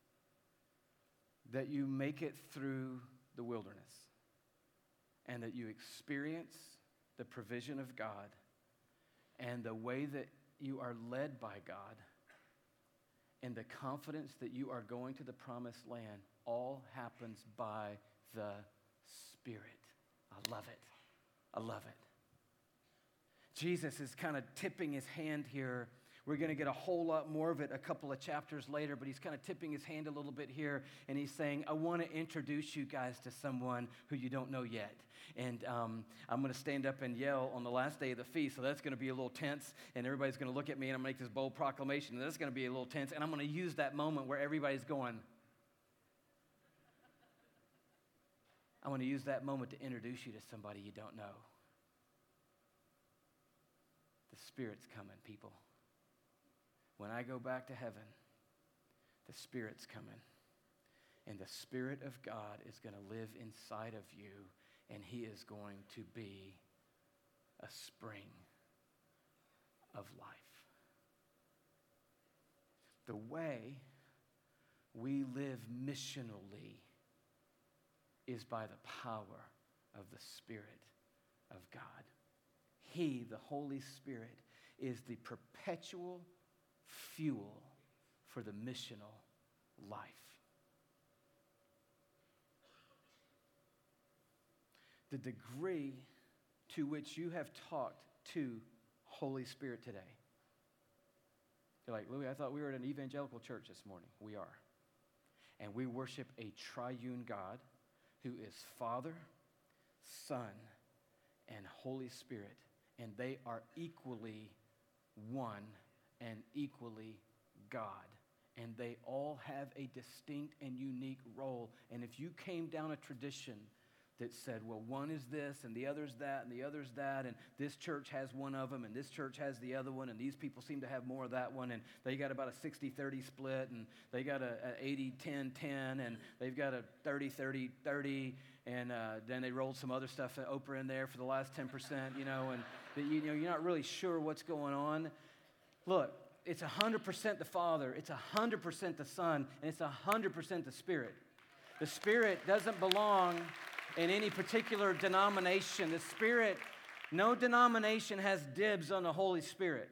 that you make it through the wilderness and that you experience the provision of God and the way that you are led by God and the confidence that you are going to the promised land all happens by the Spirit. I love it. I love it. Jesus is kind of tipping his hand here. We're going to get a whole lot more of it a couple of chapters later, but he's kind of tipping his hand a little bit here, and he's saying, I want to introduce you guys to someone who you don't know yet. And um, I'm going to stand up and yell on the last day of the feast, so that's going to be a little tense, and everybody's going to look at me, and I'm going to make this bold proclamation, and that's going to be a little tense, and I'm going to use that moment where everybody's going. I want to use that moment to introduce you to somebody you don't know. The Spirit's coming, people. When I go back to heaven, the Spirit's coming. And the Spirit of God is going to live inside of you, and he is going to be a spring of life. The way we live missionally is by the power of the Spirit of God. He, the Holy Spirit, is the perpetual fuel for the missional life. The degree to which you have talked to Holy Spirit today. You're like, Louis, I thought we were at an evangelical church this morning. We are. And we worship a triune God who is Father, Son, and Holy Spirit. And they are equally one and equally God. And they all have a distinct and unique role. And if you came down a tradition that said, well, one is this, and the other's that, and the other's that, and this church has one of them, and this church has the other one, and these people seem to have more of that one, and they got about a sixty thirty split, and they got a, a eighty ten ten, and they've got a thirty thirty thirty, and uh, then they rolled some other stuff, Oprah in there for the last ten percent, you know, and the, you know, you're not really sure what's going on. Look, it's one hundred percent the Father, it's one hundred percent the Son, and it's one hundred percent the Spirit. The Spirit doesn't belong in any particular denomination. The Spirit, no denomination has dibs on the Holy Spirit.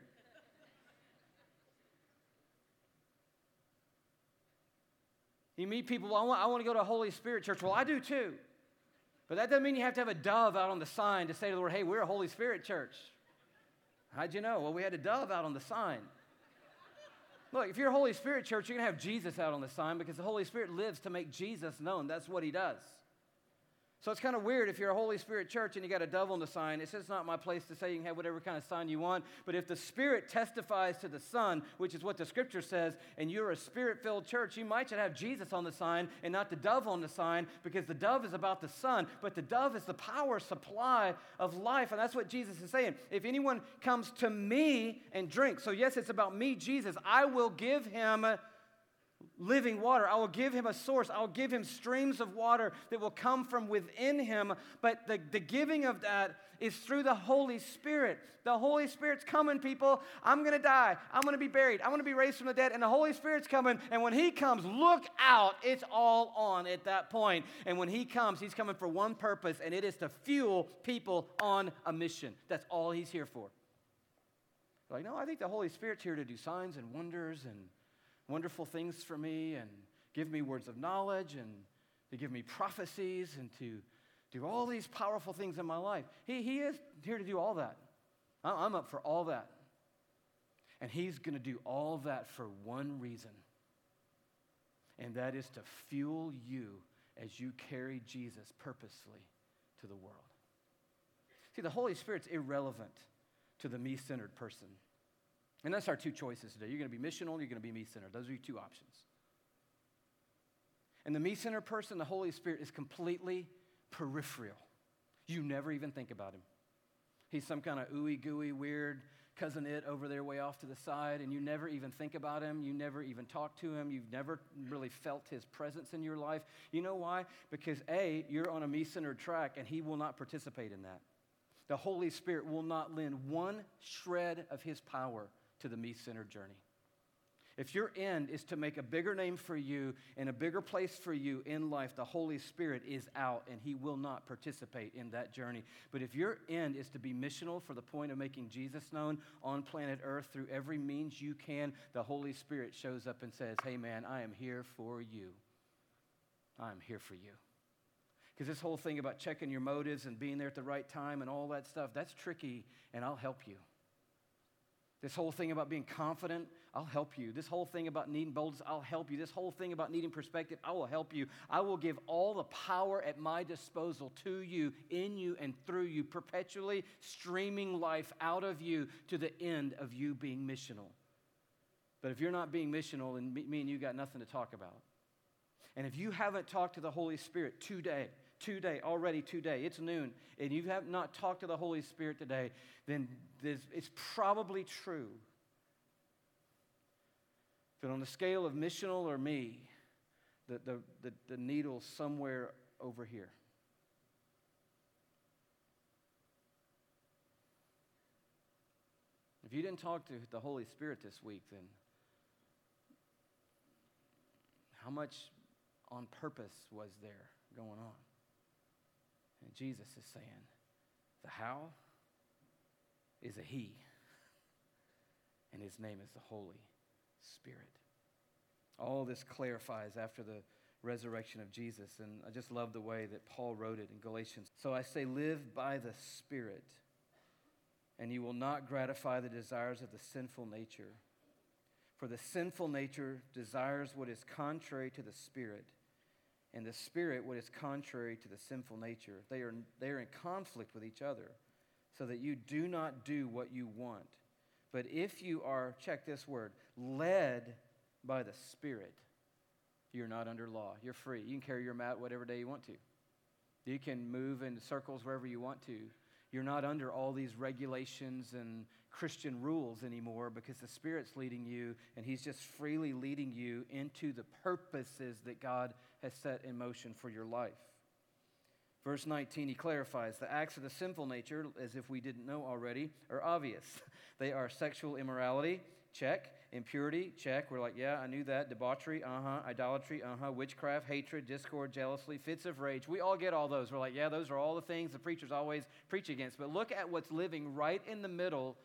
You meet people, well, I want, I want to go to a Holy Spirit church. Well, I do too. But that doesn't mean you have to have a dove out on the sign to say to the Lord, hey, we're a Holy Spirit church. How'd you know? Well, we had a dove out on the sign. Look, if you're a Holy Spirit church, you're going to have Jesus out on the sign because the Holy Spirit lives to make Jesus known. That's what he does. So it's kind of weird if you're a Holy Spirit church and you got a dove on the sign. It's just not my place to say you can have whatever kind of sign you want. But if the Spirit testifies to the Son, which is what the Scripture says, and you're a Spirit-filled church, you might should have Jesus on the sign and not the dove on the sign, because the dove is about the Son, but the dove is the power supply of life. And that's what Jesus is saying. If anyone comes to me and drinks, so yes, it's about me, Jesus, I will give him living water. I will give him a source. I will give him streams of water that will come from within him. But the, the giving of that is through the Holy Spirit. The Holy Spirit's coming, people. I'm going to die. I'm going to be buried. I'm going to be raised from the dead. And the Holy Spirit's coming. And when he comes, look out. It's all on at that point. And when he comes, he's coming for one purpose, and it is to fuel people on a mission. That's all he's here for. Like, no, I think the Holy Spirit's here to do signs and wonders and wonderful things for me, and give me words of knowledge, and to give me prophecies, and to do all these powerful things in my life. He, he is here to do all that. I'm up for all that. And he's going to do all that for one reason, and that is to fuel you as you carry Jesus purposely to the world. See, the Holy Spirit's irrelevant to the me-centered person. And that's our two choices today. You're going to be missional, you're going to be me-centered. Those are your two options. And the me-centered person, the Holy Spirit, is completely peripheral. You never even think about him. He's some kind of ooey-gooey, weird cousin it over there way off to the side, and you never even think about him. You never even talk to him. You've never really felt his presence in your life. You know why? Because A, you're on a me-centered track, and he will not participate in that. The Holy Spirit will not lend one shred of his power to the me-centered journey. If your end is to make a bigger name for you and a bigger place for you in life, the Holy Spirit is out, and he will not participate in that journey. But if your end is to be missional for the point of making Jesus known on planet Earth through every means you can, the Holy Spirit shows up and says, hey man, I am here for you. I am here for you. Because this whole thing about checking your motives and being there at the right time and all that stuff, that's tricky, and I'll help you. This whole thing about being confident, I'll help you. This whole thing about needing boldness, I'll help you. This whole thing about needing perspective, I will help you. I will give all the power at my disposal to you, in you, and through you, perpetually streaming life out of you to the end of you being missional. But if you're not being missional, then me and you got nothing to talk about. And if you haven't talked to the Holy Spirit today, today, already today, it's noon, and you have not talked to the Holy Spirit today, then it's probably true that on the scale of missional or me, the, the, the, the needle's somewhere over here. If you didn't talk to the Holy Spirit this week, then how much on purpose was there going on? And Jesus is saying, the how is a he, and his name is the Holy Spirit. All this clarifies after the resurrection of Jesus, and I just love the way that Paul wrote it in Galatians. So I say, live by the Spirit, and you will not gratify the desires of the sinful nature. For the sinful nature desires what is contrary to the Spirit, and the Spirit what is contrary to the sinful nature. They are, they are in conflict with each other, so that you do not do what you want. But if you are, check this word, led by the Spirit, you're not under law. You're free. You can carry your mat whatever day you want to. You can move in circles wherever you want to. You're not under all these regulations and Christian rules anymore, because the Spirit's leading you, and he's just freely leading you into the purposes that God has set in motion for your life. Verse nineteen, he clarifies, the acts of the sinful nature, as if we didn't know already, are obvious. They are sexual immorality, check. Impurity, check. We're like, yeah, I knew that. Debauchery, uh-huh. Idolatry, uh-huh. Witchcraft, hatred, discord, jealousy, fits of rage. We all get all those. We're like, yeah, those are all the things the preachers always preach against. But look at what's living right in the middle,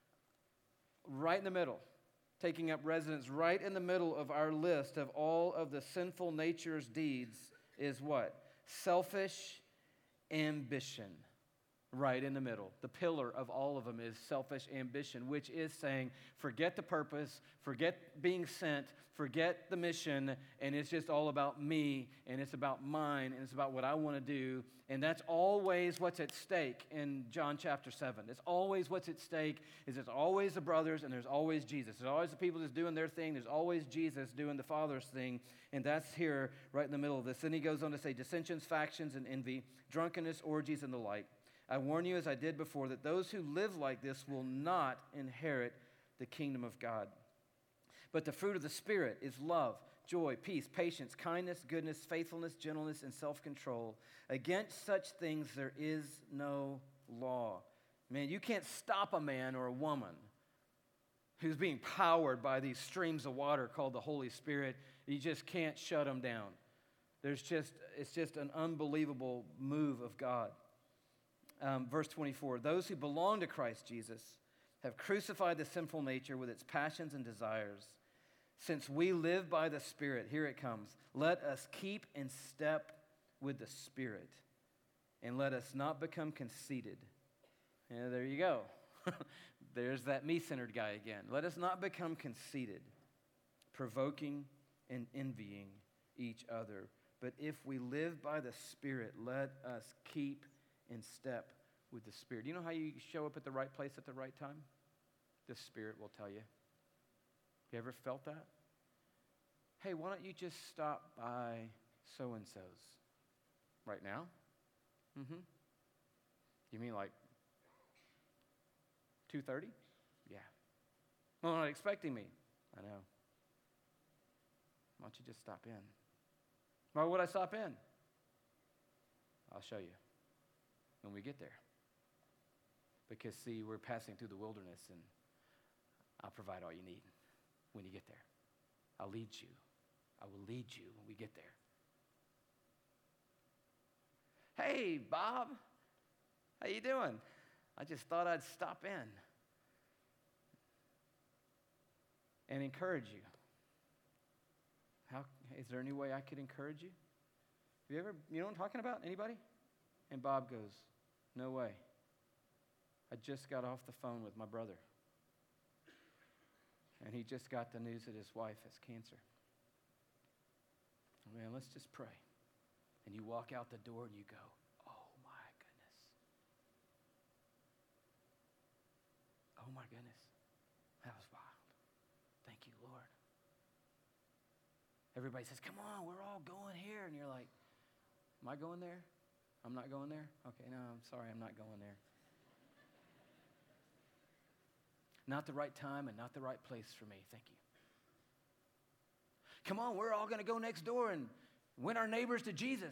right in the middle, taking up residence right in the middle of our list of all of the sinful nature's deeds is what? Selfish ambition. Right in the middle. The pillar of all of them is selfish ambition, which is saying, forget the purpose, forget being sent, forget the mission, and it's just all about me, and it's about mine, and it's about what I want to do. And that's always what's at stake in John chapter seven. It's always what's at stake, is it's always the brothers, and there's always Jesus. There's always the people that's doing their thing. There's always Jesus doing the Father's thing, and that's here right in the middle of this. Then he goes on to say, dissensions, factions, and envy, drunkenness, orgies, and the like. I warn you, as I did before, that those who live like this will not inherit the kingdom of God. But the fruit of the Spirit is love, joy, peace, patience, kindness, goodness, faithfulness, gentleness, and self-control. Against such things there is no law. Man, you can't stop a man or a woman who's being powered by these streams of water called the Holy Spirit. You just can't shut them down. There's just, it's just an unbelievable move of God. Um, verse twenty-four, those who belong to Christ Jesus have crucified the sinful nature with its passions and desires. Since we live by the Spirit, here it comes, let us keep in step with the Spirit, and let us not become conceited. Yeah, there you go. There's that me-centered guy again. Let us not become conceited, provoking and envying each other. But if we live by the Spirit, let us keep in step with the Spirit. Do you know how you show up at the right place at the right time? The Spirit will tell you. You ever felt that? Hey, why don't you just stop by so-and-so's right now? Mm-hmm. You mean like two thirty? Yeah. Well, not expecting me. I know. Why don't you just stop in? Why would I stop in? I'll show you when we get there. Because, see, we're passing through the wilderness, and I'll provide all you need when you get there. I'll lead you. I will lead you when we get there. Hey, Bob, how you doing? I just thought I'd stop in and encourage you. How, is there any way I could encourage you? Have you ever, you know what I'm talking about? Anybody? And Bob goes, no way. I just got off the phone with my brother. And he just got the news that his wife has cancer. Man, let's just pray. And you walk out the door and you go, oh my goodness. Oh my goodness. That was wild. Thank you, Lord. Everybody says, come on, we're all going here. And you're like, am I going there? I'm not going there? Okay, no, I'm sorry, I'm not going there. Not the right time and not the right place for me. Thank you. Come on, we're all going to go next door and win our neighbors to Jesus.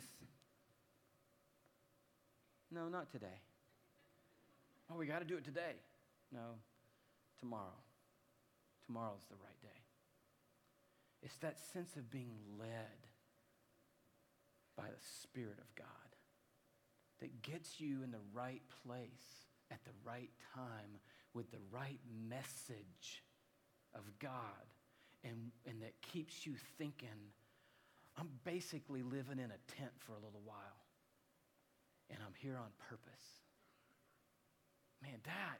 No, not today. Oh, we got to do it today. No, tomorrow. Tomorrow's the right day. It's that sense of being led by the Spirit of God that gets you in the right place at the right time with the right message of God, and, and that keeps you thinking, I'm basically living in a tent for a little while, and I'm here on purpose. Man, that,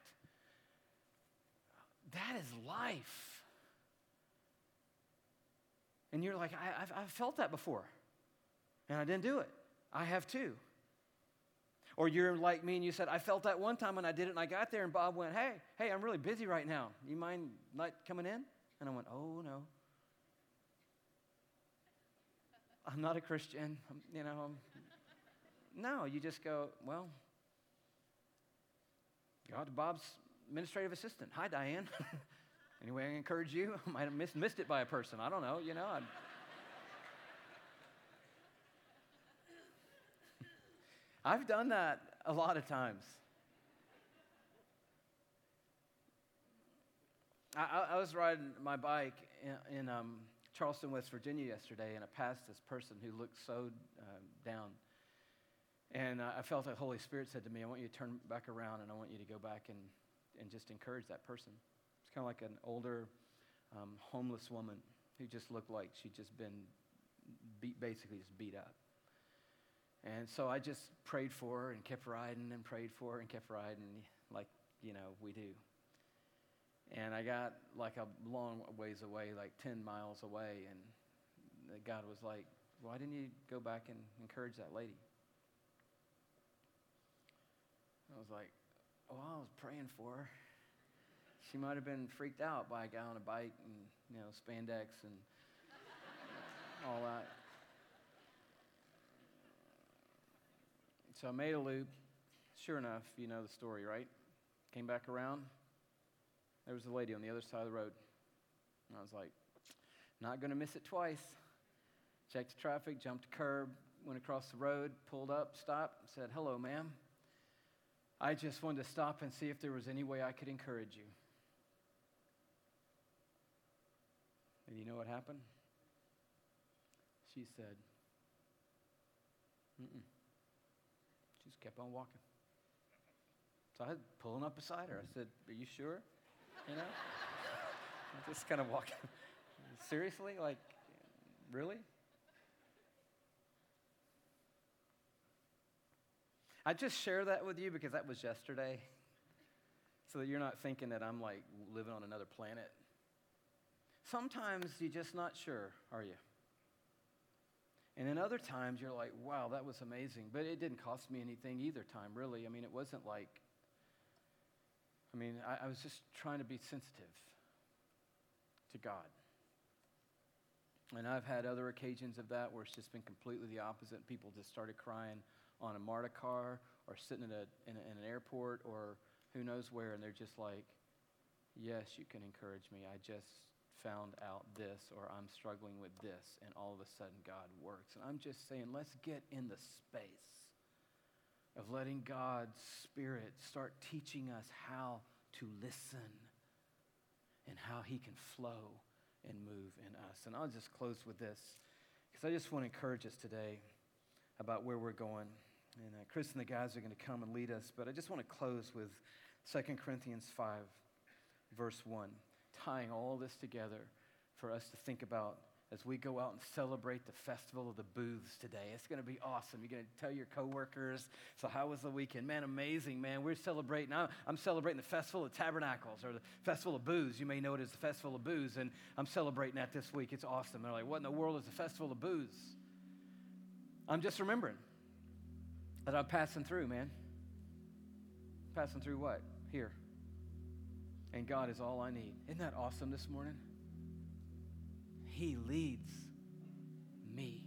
that is life. And you're like, I, I've, I've felt that before, and I didn't do it. I have too. Or you're like me and you said, I felt that one time when I did it and I got there and Bob went, hey, hey, I'm really busy right now. You mind not coming in? And I went, oh, no. I'm not a Christian. I'm, you know, I'm, no, you just go, well, go out to Bob's administrative assistant. Hi, Diane. Anyway, I encourage you. I might have missed, missed it by a person. I don't know, you know. I'd, I've done that a lot of times. I, I I was riding my bike in, in um, Charleston, West Virginia yesterday, and I passed this person who looked so uh, down. And uh, I felt the Holy Spirit said to me, I want you to turn back around, and I want you to go back and, and just encourage that person. It's kind of like an older um, homeless woman who just looked like she'd just been beat, basically just beat up. And so I just prayed for her and kept riding and prayed for her and kept riding like, you know, we do. And I got like a long ways away, like ten miles away, and God was like, why didn't you go back and encourage that lady? I was like, oh, I was praying for her. She might have been freaked out by a guy on a bike and, you know, spandex and all that. So I made a loop. Sure enough, you know the story, right? Came back around. There was a lady on the other side of the road. And I was like, not going to miss it twice. Checked the traffic, jumped a curb, went across the road, pulled up, stopped, said, hello, ma'am. I just wanted to stop and see if there was any way I could encourage you. And you know what happened? She said, mm-mm. She just kept on walking. So I was pulling up beside her. I said, are you sure? You know? I just kind of walking. Seriously? Like, really? I just share that with you because that was yesterday, so that you're not thinking that I'm like living on another planet. Sometimes you're just not sure, are you? And then other times you're like, wow, that was amazing. But it didn't cost me anything either time, really. I mean, it wasn't like, I mean, I, I was just trying to be sensitive to God. And I've had other occasions of that where it's just been completely the opposite. People just started crying on a MARTA car or sitting in, a, in, a, in an airport or who knows where, and they're just like, yes, you can encourage me. I just found out this, or I'm struggling with this, and all of a sudden God works. And I'm just saying, let's get in the space of letting God's Spirit start teaching us how to listen and how he can flow and move in us. And I'll just close with this, because I just want to encourage us today about where we're going. And uh, Chris and the guys are going to come and lead us, but I just want to close with Second Corinthians five, verse one, tying all this together for us to think about as we go out and celebrate the Festival of the Booths today. It's going to be awesome. You're going to tell your coworkers, so how was the weekend? Man, amazing, man. We're celebrating. I'm celebrating the Festival of Tabernacles, or the Festival of Booths. You may know it as the Festival of Booths, and I'm celebrating that this week. It's awesome. They're like, what in the world is the Festival of Booths? I'm just remembering that I'm passing through, man. Passing through what? Here. And God is all I need. Isn't that awesome this morning? He leads me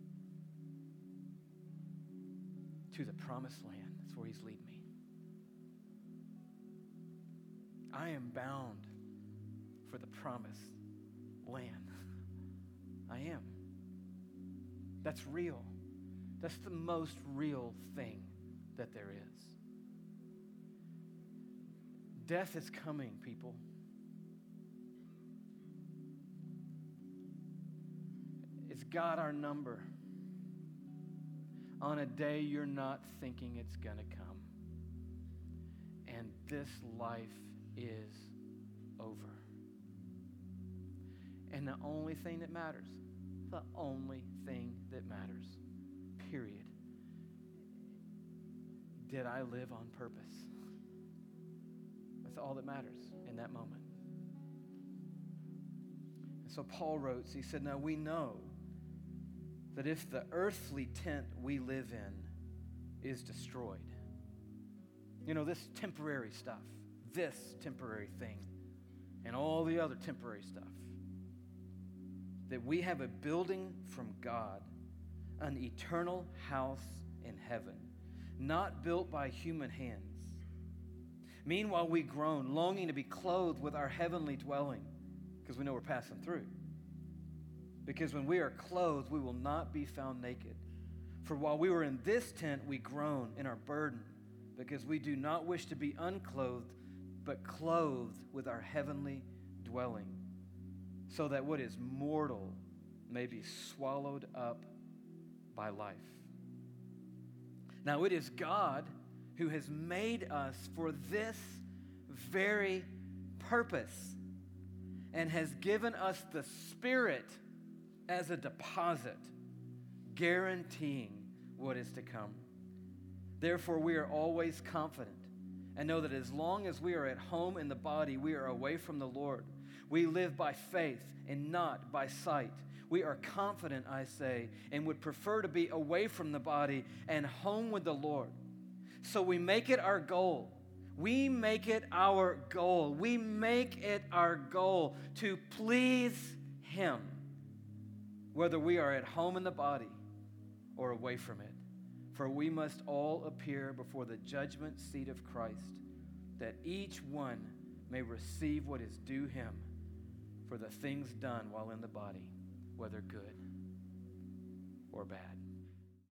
to the promised land. That's where he's leading me. I am bound for the promised land. I am. That's real. That's the most real thing that there is. Death is coming, people. It's got our number on a day you're not thinking it's going to come. And this life is over. And the only thing that matters, the only thing that matters, period. Did I live on purpose? That's all that matters in that moment. And so Paul wrote, he said, now we know that if the earthly tent we live in is destroyed, you know, this temporary stuff, this temporary thing, and all the other temporary stuff, that we have a building from God, an eternal house in heaven, not built by human hands. Meanwhile, we groan, longing to be clothed with our heavenly dwelling, because we know we're passing through. Because when we are clothed, we will not be found naked. For while we were in this tent, we groan in our burden, because we do not wish to be unclothed, but clothed with our heavenly dwelling, so that what is mortal may be swallowed up by life. Now, it is God who has made us for this very purpose and has given us the Spirit as a deposit, guaranteeing what is to come. Therefore, we are always confident and know that as long as we are at home in the body, we are away from the Lord. We live by faith and not by sight. We are confident, I say, and would prefer to be away from the body and home with the Lord. So we make it our goal. We make it our goal. We make it our goal to please Him, whether we are at home in the body or away from it. For we must all appear before the judgment seat of Christ, that each one may receive what is due him for the things done while in the body, whether good or bad.